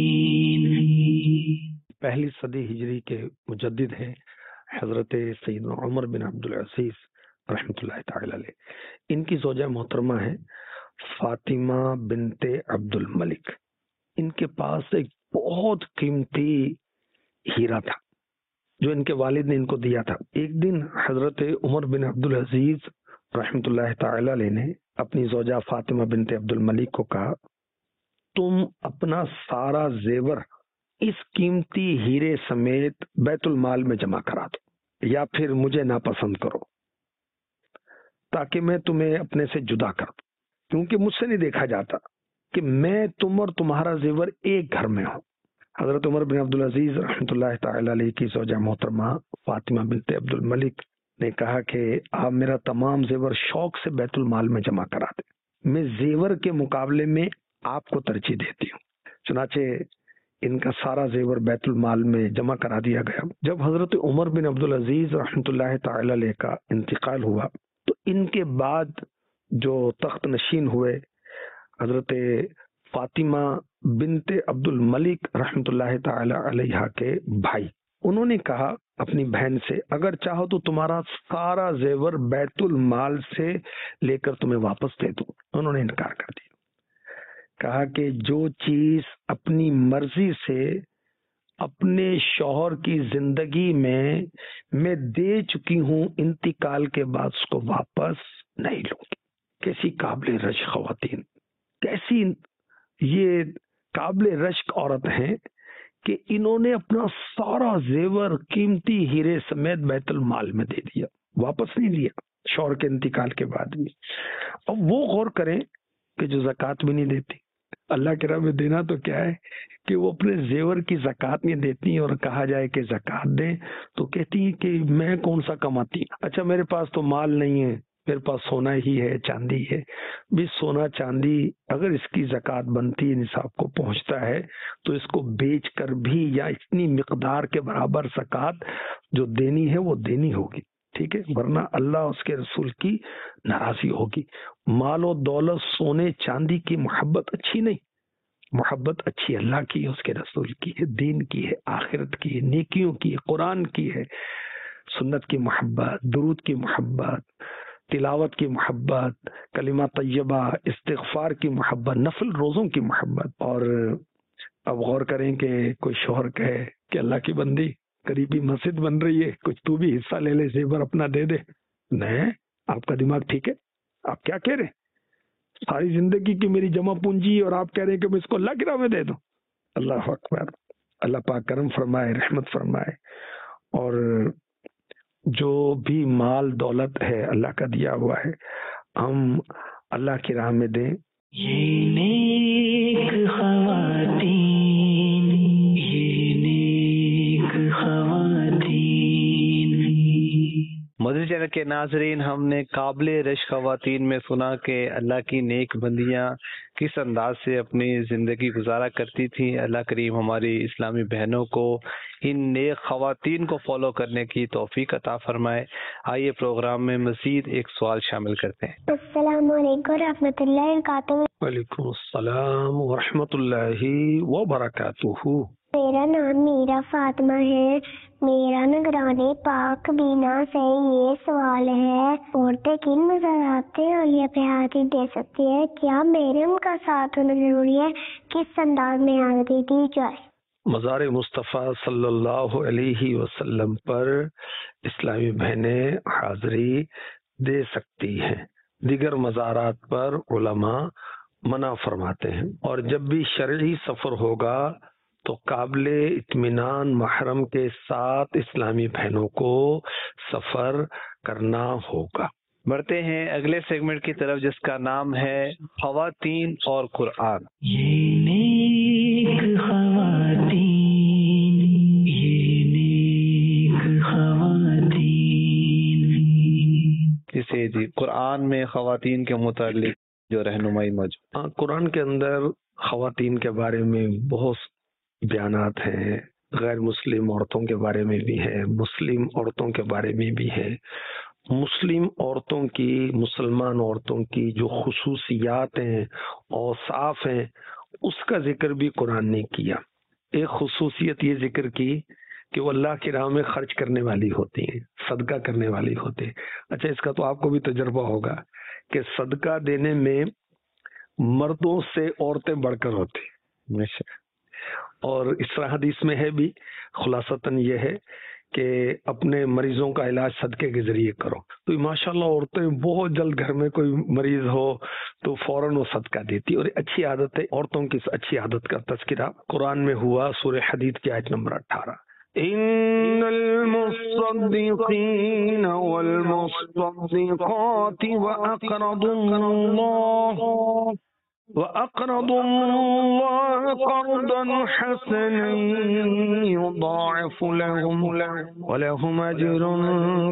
S3: پہلی صدی ہجری کے مجدد ہیں حضرت سیدنا عمر بن عبدالعزیز رحمۃ اللہ تعالی علیہ. ان کی زوجہ محترمہ ہے فاطمہ بنت عبد الملک. ان کے پاس ایک بہت قیمتی ہیرا تھا جو ان کے والد نے ان کو دیا تھا. ایک دن حضرت عمر بن عبدالعزیز رحمۃ اللہ تعالی علیہ نے اپنی زوجہ فاطمہ بنت عبد الملک کو کہا تم اپنا سارا زیور اس قیمتی ہیرے سمیت بیت المال میں جمع کرا دو یا پھر مجھے ناپسند کرو تاکہ میں تمہیں اپنے سے جدا کر دوں، کیونکہ مجھ سے نہیں دیکھا جاتا کہ میں تم اور تمہارا زیور ایک گھر میں ہوں. حضرت عمر بن عبدالعزیز رحمۃ اللہ تعالی علیہ کی زوجہ محترمہ فاطمہ بنت عبد الملک نے کہا کہ آپ میرا تمام زیور شوق سے بیت المال میں جمع کرا دیں، میں زیور کے مقابلے میں آپ کو ترجیح دیتی ہوں. چنانچہ ان کا سارا زیور بیت المال میں جمع کرا دیا گیا. جب حضرت عمر بن عبدالعزیز رحمۃ اللہ تعالی علیہ کا انتقال ہوا تو ان کے بعد جو تخت نشین ہوئے حضرت فاطمہ بنت عبد الملک رحمۃ اللہ تعالی علیہ کے بھائی، انہوں نے کہا اپنی بہن سے اگر چاہو تو تمہارا سارا زیور بیت المال سے لے کر تمہیں واپس دے دوں. انہوں نے انکار کر دیا، کہا کہ جو چیز اپنی مرضی سے اپنے شوہر کی زندگی میں میں دے چکی ہوں انتقال کے بعد اس کو واپس نہیں لوں گی. کیسی قابل رشک خواتین، کیسی یہ قابل رشک عورت ہیں کہ انہوں نے اپنا سارا زیور قیمتی ہیرے سمیت بیت المال میں دے دیا، واپس نہیں لیا شوہر کے انتقال کے بعد بھی. اب وہ غور کریں کہ جو زکوٰۃ بھی نہیں دیتی. اللہ کے راہ میں دینا تو کیا ہے کہ وہ اپنے زیور کی زکوٰۃ نہیں دیتی، اور کہا جائے کہ زکوٰۃ دیں تو کہتی ہیں کہ میں کون سا کماتی، اچھا میرے پاس تو مال نہیں ہے، میرے پاس سونا ہی ہے، چاندی ہے. بھی سونا چاندی اگر اس کی زکوٰۃ بنتی ہے، نصاب کو پہنچتا ہے تو اس کو بیچ کر بھی یا اتنی مقدار کے برابر زکوٰۃ جو دینی ہے وہ دینی ہوگی. ٹھیک ہے، ورنہ اللہ اس کے رسول کی ناراضی ہوگی. مال و دولت، سونے چاندی کی محبت اچھی نہیں. محبت اچھی اللہ کی ہے، اس کے رسول کی ہے، دین کی ہے، آخرت کی ہے، نیکیوں کی ہے، قرآن کی ہے، سنت کی محبت، درود کی محبت، تلاوت کی محبت، کلمہ طیبہ، استغفار کی محبت، نفل روزوں کی محبت. اور اب غور کریں کہ کوئی شوہر کہے کہ اللہ کی بندی قریبی مسجد بن رہی ہے، کچھ تو بھی حصہ لے لے، زیور اپنا دے دے. نہیں، آپ کا دماغ ٹھیک ہے؟ آپ کیا کہہ رہے ہیں؟ ساری زندگی کی میری جمع پونجی اور آپ کہہ رہے ہیں کہ میں اس کو اللہ کی راہ میں دے دوں. اللہ اکبر. اللہ پاک کرم فرمائے، رحمت فرمائے. اور جو بھی مال دولت ہے اللہ کا دیا ہوا ہے، ہم اللہ کی راہ میں دیں.
S1: یہ نیک خواتین، یہ نیک خواتین.
S2: مدنی چینل کے ناظرین، ہم نے قابل رشک خواتین میں سنا کہ اللہ کی نیک بندیاں کس انداز سے اپنی زندگی گزارا کرتی تھیں. اللہ کریم ہماری اسلامی بہنوں کو ان نیک خواتین کو فالو کرنے کی توفیق عطا فرمائے. آئیے پروگرام میں مزید ایک سوال شامل کرتے ہیں.
S4: السلام علیکم ورحمۃ اللہ وبرکاتہ.
S3: وعلیکم السلام ورحمۃ اللہ وبرکاتہ.
S4: میرا نام میرا فاطمہ ہے. میرا نگران پاک بینا سے یہ سوال ہے، عورتیں کن مزارات عالیہ پہ حاضری دے سکتی ہے؟ کیا محرم کا ساتھ ہونا ضروری ہے؟ کس انداز میں حاضری دی جائے؟
S3: مزار مصطفیٰ صلی اللہ علیہ وسلم پر اسلامی بہنیں حاضری دے سکتی ہیں. دیگر مزارات پر علماء منع فرماتے ہیں. اور جب بھی شرعی سفر ہوگا تو قابل اطمینان محرم کے ساتھ اسلامی بہنوں کو سفر کرنا ہوگا.
S2: بڑھتے ہیں اگلے سیگمنٹ کی طرف جس کا نام ہے خواتین اور قرآن.
S1: یہ نیک خواتین، یہ نیک خواتین.
S2: جسے جی قرآن میں خواتین کے متعلق جو رہنمائی موجود.
S3: ہاں، قرآن کے اندر خواتین کے بارے میں بہت بیانات ہیں. غیر مسلم عورتوں کے بارے میں بھی ہے، مسلم عورتوں کے بارے میں بھی ہے. مسلم عورتوں کی، مسلمان عورتوں کی جو خصوصیات ہیں، اوصاف ہیں، اس کا ذکر بھی قرآن نے کیا. ایک خصوصیت یہ ذکر کی کہ وہ اللہ کی راہ میں خرچ کرنے والی ہوتی ہیں، صدقہ کرنے والی ہوتی ہیں. اچھا، اس کا تو آپ کو بھی تجربہ ہوگا کہ صدقہ دینے میں مردوں سے عورتیں بڑھ کر ہوتی ہیں. اور اس طرح حدیث میں ہے بھی، خلاصتاً یہ ہے کہ اپنے مریضوں کا علاج صدقے کے ذریعے کرو. تو ماشاءاللہ عورتیں بہت جلد، گھر میں کوئی مریض ہو تو فوراً وہ صدقہ دیتی. اور اچھی عادت ہے. عورتوں کی اچھی عادت کا تذکرہ قرآن میں ہوا، سورہ حدید کی آیت نمبر اٹھارہ. ان المصدقین والمصدقات واقرضوا اللہ وَأَقْرَضُوا اللَّهَ قَرْضًا حَسَنًا يُضَاعِفُ لَهُمْ وَلَهُمْ أَجْرٌ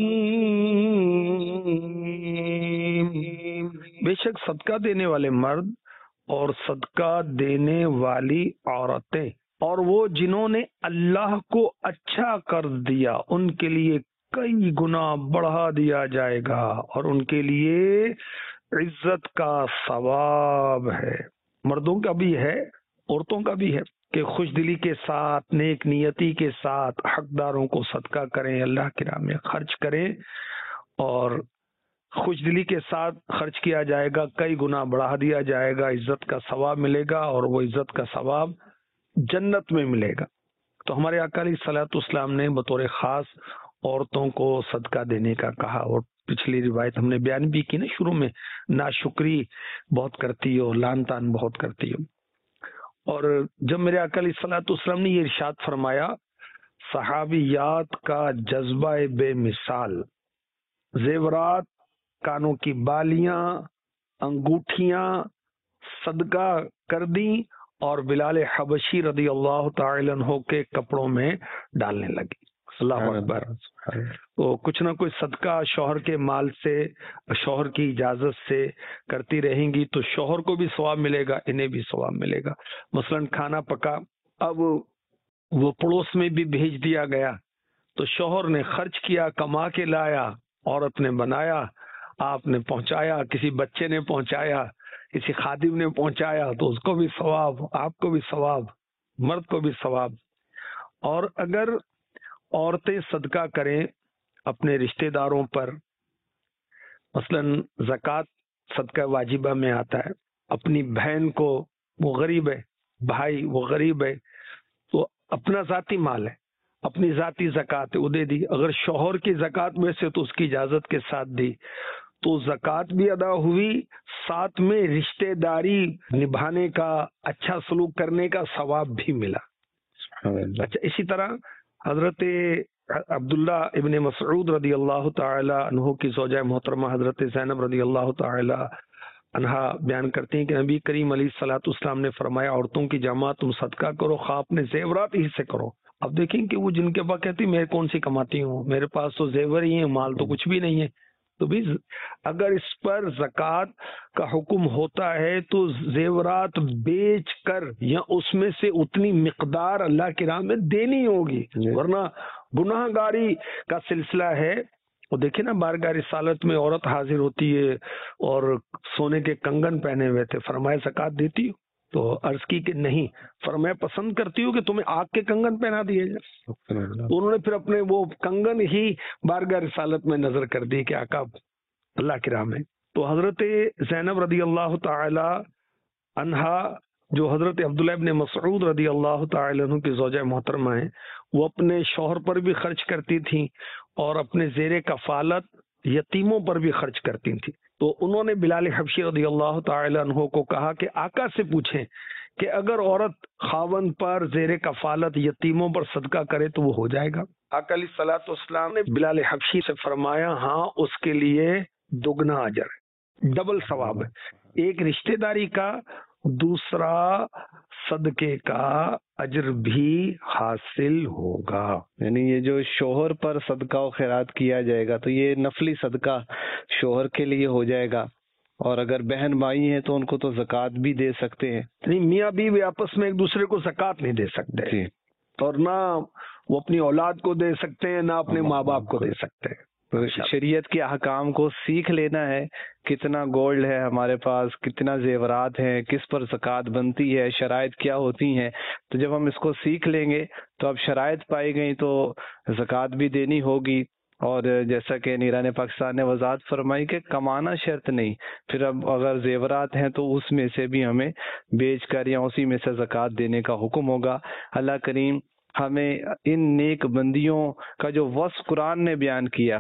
S3: كَرِيمٌ. بے شک صدقہ دینے والے مرد اور صدقہ دینے والی عورتیں اور وہ جنہوں نے اللہ کو اچھا قرض دیا، ان کے لیے کئی گنا بڑھا دیا جائے گا اور ان کے لیے عزت کا ثواب ہے. مردوں کا بھی ہے، عورتوں کا بھی ہے کہ خوش دلی کے ساتھ، نیک نیتی کے ساتھ حقداروں کو صدقہ کریں، اللہ کی راہ میں خرچ کریں. اور خوش دلی کے ساتھ خرچ کیا جائے گا، کئی گنا بڑھا دیا جائے گا، عزت کا ثواب ملے گا. اور وہ عزت کا ثواب جنت میں ملے گا. تو ہمارے آقا علیہ الصلوۃ والسلام نے بطور خاص عورتوں کو صدقہ دینے کا کہا. اور پچھلی روایت ہم نے بیان بھی کی نا شروع میں، ناشکری بہت کرتی ہو، لان تان بہت کرتی ہو. اور جب میرے آقا علیہ الصلوۃ والسلام نے یہ ارشاد فرمایا، صحابیات کا جذبہ بے مثال، زیورات، کانوں کی بالیاں، انگوٹھیاں صدقہ کر دیں اور بلال حبشی رضی اللہ تعالی عنہ کے کپڑوں میں ڈالنے لگی. اللہ اکبر. تو کچھ نہ کچھ صدقہ شوہر کے مال سے، شوہر کی اجازت سے کرتی رہیں گی تو شوہر کو بھی ثواب ملے گا، انہیں بھی ثواب ملے گا. مثلا کھانا پکا، اب وہ پڑوس میں بھی بھیج دیا گیا تو تو شوہر نے خرچ کیا، کما کے لایا، عورت نے بنایا، آپ نے پہنچایا، کسی بچے نے پہنچایا، کسی خادم نے پہنچایا، تو اس کو بھی ثواب، آپ کو بھی ثواب، مرد کو بھی ثواب۔ اور اگر عورتیں صدقہ کریں اپنے رشتہ داروں پر، مثلا زکوٰۃ صدقہ واجبہ میں آتا ہے، اپنی بہن کو، وہ غریب ہے، بھائی وہ غریب ہے، تو اپنا ذاتی مال ہے، اپنی ذاتی زکوٰۃ وہ دے دی۔ اگر شوہر کی زکوٰۃ میں سے تو اس کی اجازت کے ساتھ دی، تو زکوٰۃ بھی ادا ہوئی، ساتھ میں رشتہ داری نبھانے کا، اچھا سلوک کرنے کا ثواب بھی ملا۔ اچھا، اسی طرح حضرت عبداللہ ابن مسعود رضی اللہ تعالی عنہ کی زوجہ محترمہ حضرت زینب رضی اللہ تعالی عنہا بیان کرتی ہیں کہ نبی کریم علیہ الصلوۃ والسلام نے فرمایا، عورتوں کی جمع تم صدقہ کرو، خواہ اپنے زیورات ہی سے کرو۔ اب دیکھیں کہ وہ جن کے پاس کہتی میں کون سی کماتی ہوں، میرے پاس تو زیور ہی ہیں، مال تو کچھ بھی نہیں ہے، تو بھی اگر اس پر زکوٰۃ کا حکم ہوتا ہے تو زیورات بیچ کر یا اس میں سے اتنی مقدار اللہ کی راہ میں دینی ہوگی، ورنہ گناہ گاری کا سلسلہ ہے۔ وہ دیکھیں نا، بارگاہ رسالت میں عورت حاضر ہوتی ہے اور سونے کے کنگن پہنے ہوئے تھے، فرمایا زکوٰۃ دیتی ہو؟ تو عرض کی کہ نہیں، فرمایا پسند کرتی ہوں کہ تمہیں آگ کے کنگن پہنا دیے جائے؟ تو انہوں نے پھر اپنے وہ کنگن ہی بارگاہ رسالت میں نظر کر دی کہ آقا اللہ کی راہ میں۔ تو حضرت زینب رضی اللہ تعالی عنہا، جو حضرت عبداللہ ابن مسعود رضی اللہ تعالی عنہ کی زوجہ محترمہ ہیں، وہ اپنے شوہر پر بھی خرچ کرتی تھیں اور اپنے زیر کفالت یتیموں پر بھی خرچ کرتی تھیں۔ تو انہوں نے بلال حبشی رضی اللہ تعالی عنہ کو کہا کہ آقا سے پوچھیں کہ اگر عورت خاوند پر زیر کفالت یتیموں پر صدقہ کرے تو وہ ہو جائے گا؟ آقا علیہ الصلوۃ والسلام نے بلال حبشی سے فرمایا، ہاں، اس کے لیے دگنا اجر ہے، ڈبل ثواب ہے، ایک رشتہ داری کا، دوسرا صدقے کا اجر بھی حاصل ہوگا۔
S2: یعنی یہ جو شوہر پر صدقہ و خیرات کیا جائے گا تو یہ نفلی صدقہ شوہر کے لیے ہو جائے گا، اور اگر بہن بھائی ہیں تو ان کو تو زکوٰۃ بھی دے سکتے ہیں۔
S3: یعنی میاں بیوی آپس میں ایک دوسرے کو زکوٰۃ نہیں دے سکتے
S2: جی،
S3: اور نہ وہ اپنی اولاد کو دے سکتے ہیں، نہ اپنے ماں باپ کو دے سکتے ہیں۔
S2: تو شریعت کے احکام کو سیکھ لینا ہے، کتنا گولڈ ہے ہمارے پاس، کتنا زیورات ہیں، کس پر زکوٰۃ بنتی ہے، شرائط کیا ہوتی ہیں۔ تو جب ہم اس کو سیکھ لیں گے تو اب شرائط پائی گئی تو زکوٰۃ بھی دینی ہوگی، اور جیسا کہ نیران پاکستان نے وضاحت فرمائی کہ کمانا شرط نہیں، پھر اب اگر زیورات ہیں تو اس میں سے بھی ہمیں بیچ کر یا اسی میں سے زکوٰۃ دینے کا حکم ہوگا۔ اللہ کریم ہمیں ان نیک بندیوں کا جو وصف قرآن نے بیان کیا،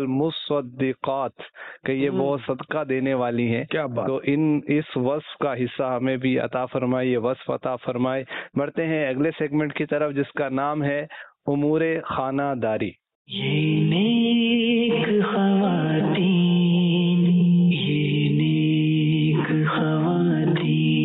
S2: والمصدقات، کہ یہ بہت صدقہ دینے والی ہیں،
S3: کیا بات،
S2: تو ان اس وصف کا حصہ ہمیں بھی عطا فرمائے، یہ وصف عطا فرمائے۔ بڑھتے ہیں اگلے سیگمنٹ کی طرف جس کا نام ہے امور خانہ داری۔
S1: یہ نیک خواتین، یہ نیک خواتین۔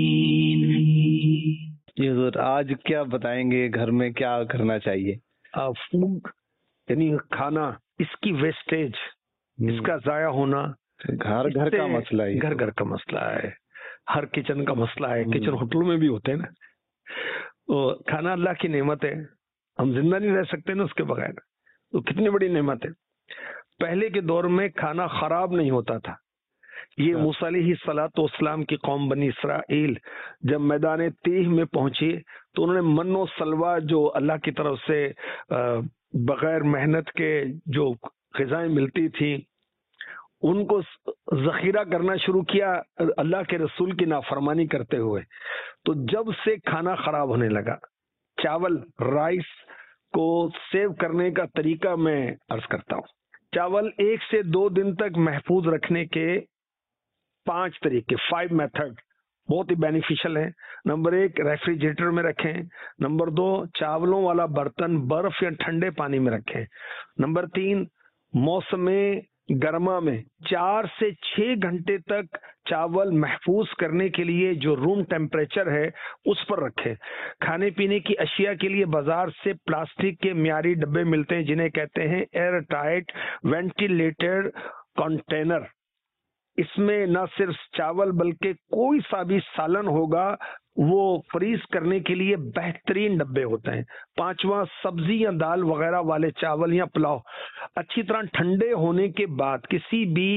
S2: جی حضور، آج کیا بتائیں گے گھر میں کیا کرنا چاہیے؟
S3: فوڈ یعنی کھانا، اس کی ویسٹیج، اس کا ضائع ہونا
S2: گھر گھر کا مسئلہ ہے،
S3: گھر گھر کا مسئلہ ہے، ہر کچن کا مسئلہ ہے، کچن ہوٹلوں میں بھی ہوتے ہیں نا۔ تو کھانا اللہ کی نعمت ہے، ہم زندہ نہیں رہ سکتے نا اس کے بغیر، تو کتنی بڑی نعمت ہے۔ پہلے کے دور میں کھانا خراب نہیں ہوتا تھا۔ یہ موسیٰ علیہ الصلوۃ والسلام کی قوم بنی اسرائیل جب میدان تیہ میں پہنچی تو انہوں نے من و سلوہ جو اللہ کی طرف سے بغیر محنت کے جو غذائیں ملتی تھیں ان کو ذخیرہ کرنا شروع کیا اللہ کے رسول کی نافرمانی کرتے ہوئے۔ تو جب سے کھانا خراب ہونے لگا، چاول رائس کو سیو کرنے کا طریقہ میں عرض کرتا ہوں۔ چاول ایک سے دو دن تک محفوظ رکھنے کے پانچ طریقے، فائیو میتھڈ بہت ہی بینیفیشل ہیں۔ نمبر ایک، ریفریجریٹر میں رکھیں۔ نمبر دو، چاولوں والا برتن برف یا ٹھنڈے پانی میں رکھیں۔ نمبر تین، موسم گرما میں چار سے چھ گھنٹے تک چاول محفوظ کرنے کے لیے جو روم ٹیمپریچر ہے اس پر رکھیں۔ کھانے پینے کی اشیاء کے لیے بازار سے پلاسٹک کے معیاری ڈبے ملتے ہیں جنہیں کہتے ہیں ایئر ٹائٹ وینٹیلیٹڈ کنٹینر، اس میں نہ صرف چاول بلکہ کوئی سا بھی سالن ہوگا وہ فریز کرنے کے لیے بہترین ڈبے ہوتے ہیں. پانچواں، سبزی یا دال وغیرہ والے چاول یا پلاؤ اچھی طرح ٹھنڈے ہونے کے بعد کسی بھی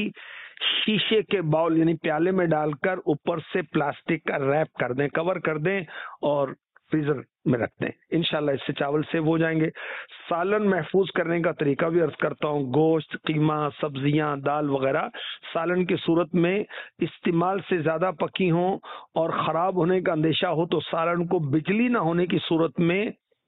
S3: شیشے کے باؤل یعنی پیالے میں ڈال کر اوپر سے پلاسٹک کا ریپ کر دیں، کور کر دیں اور فریزر میں رکھ دیں. انشاءاللہ اس سے چاول سیو ہو جائیں گے. سالن محفوظ کرنے کا طریقہ بھی عرض کرتا ہوں. گوشت، قیمہ، سبزیاں، دال وغیرہ سالن کی صورت میں استعمال سے زیادہ پکی ہوں اور خراب ہونے کا اندیشہ ہو تو سالن کو بجلی نہ ہونے کی صورت میں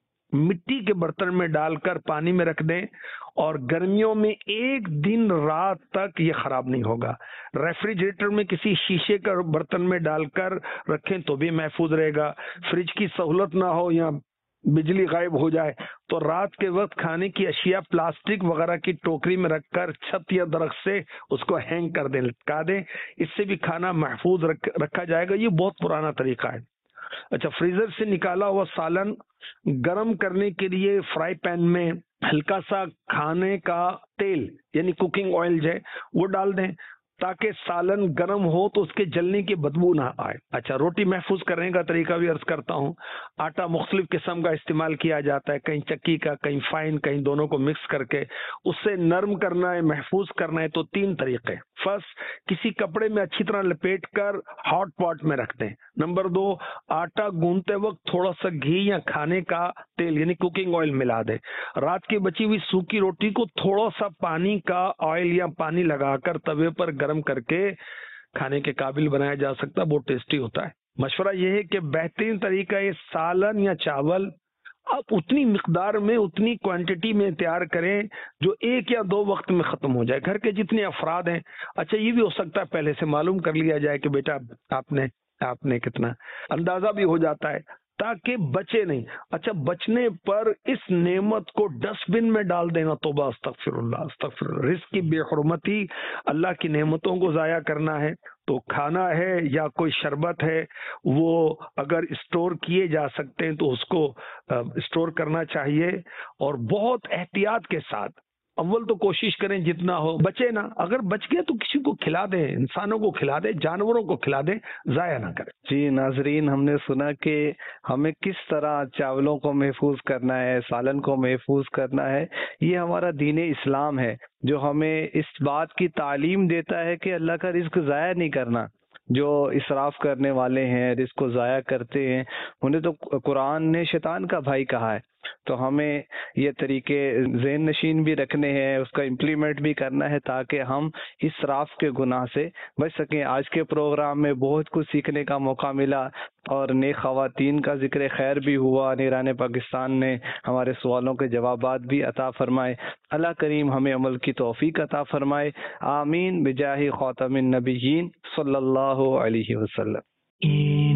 S3: مٹی کے برتن میں ڈال کر پانی میں رکھ دیں اور گرمیوں میں ایک دن رات تک یہ خراب نہیں ہوگا. ریفریجریٹر میں کسی شیشے کا برتن میں ڈال کر رکھیں تو بھی محفوظ رہے گا. فریج کی سہولت نہ ہو یا بجلی غائب ہو جائے تو رات کے وقت کھانے کی اشیاء پلاسٹک وغیرہ کی ٹوکری میں رکھ کر چھت یا درخت سے اس کو ہینگ کر دیں، لٹکا دیں. اس سے بھی کھانا محفوظ رکھ رکھا جائے گا. یہ بہت پرانا طریقہ ہے. اچھا، فریزر سے نکالا ہوا سالن گرم کرنے کے لیے فرائی پین میں ہلکا سا کھانے کا تیل یعنی کوکنگ آئل جو ہے وہ ڈال دیں تاکہ سالن گرم ہو تو اس کے جلنے کی بدبو نہ آئے. اچھا، روٹی محفوظ کرنے کا طریقہ بھی عرض کرتا ہوں. آٹا مختلف قسم کا استعمال کیا جاتا ہے، کہیں چکی کا، کہیں فائن، کہیں دونوں کو مکس کر کے اس سے نرم کرنا ہے، محفوظ کرنا ہے تو تین طریقے. فرسٹ، کسی کپڑے میں اچھی طرح لپیٹ کر ہاٹ پاٹ میں رکھ دیں. نمبر دو، آٹا گوندتے وقت تھوڑا سا گھی یا کھانے کا تیل یعنی کوکنگ آئل ملا دیں. رات کی بچی ہوئی سوکھی روٹی کو تھوڑا سا پانی کا آئل یا پانی لگا کر توے پر گرم کر کے کھانے کے قابل بنایا جا سکتا ہے. بہت ٹیسٹی ہوتا ہے. مشورہ یہ ہے کہ بہترین طریقہ یہ سالن یا چاول آپ اتنی مقدار میں اتنی کوانٹٹی میں تیار کریں جو ایک یا دو وقت میں ختم ہو جائے. گھر کے جتنے افراد ہیں، اچھا یہ بھی ہو سکتا ہے پہلے سے معلوم کر لیا جائے کہ بیٹا آپ نے آپ نے کتنا، اندازہ بھی ہو جاتا ہے تاکہ بچے نہیں. اچھا، بچنے پر اس نعمت کو ڈسٹ بن میں ڈال دینا، توبہ استغفر اللہ استغفر اللہ. رزق کی بے حرمتی، اللہ کی نعمتوں کو ضائع کرنا ہے تو کھانا ہے یا کوئی شربت ہے وہ اگر اسٹور کیے جا سکتے ہیں تو اس کو اسٹور کرنا چاہیے اور بہت احتیاط کے ساتھ. اول تو کوشش کریں جتنا ہو بچے نا، اگر بچ گئے تو کسی کو کھلا دیں، انسانوں کو کھلا دیں، جانوروں کو کھلا دیں، ضائع نہ کریں.
S2: جی ناظرین، ہم نے سنا کہ ہمیں کس طرح چاولوں کو محفوظ کرنا ہے، سالن کو محفوظ کرنا ہے. یہ ہمارا دین اسلام ہے جو ہمیں اس بات کی تعلیم دیتا ہے کہ اللہ کا رزق ضائع نہیں کرنا. جو اسراف کرنے والے ہیں، رزق کو ضائع کرتے ہیں، انہیں تو قرآن نے شیطان کا بھائی کہا ہے. تو ہمیں یہ طریقے ذہن نشین بھی رکھنے ہیں، اس کا امپلیمنٹ بھی کرنا ہے تاکہ ہم اسراف کے گناہ سے بچ سکیں. آج کے پروگرام میں بہت کچھ سیکھنے کا موقع ملا اور نیک خواتین کا ذکر خیر بھی ہوا. نیران پاکستان نے ہمارے سوالوں کے جوابات بھی عطا فرمائے. اللہ کریم ہمیں عمل کی توفیق عطا فرمائے. آمین بجاہ خاتم النبیین صلی اللہ علیہ وسلم.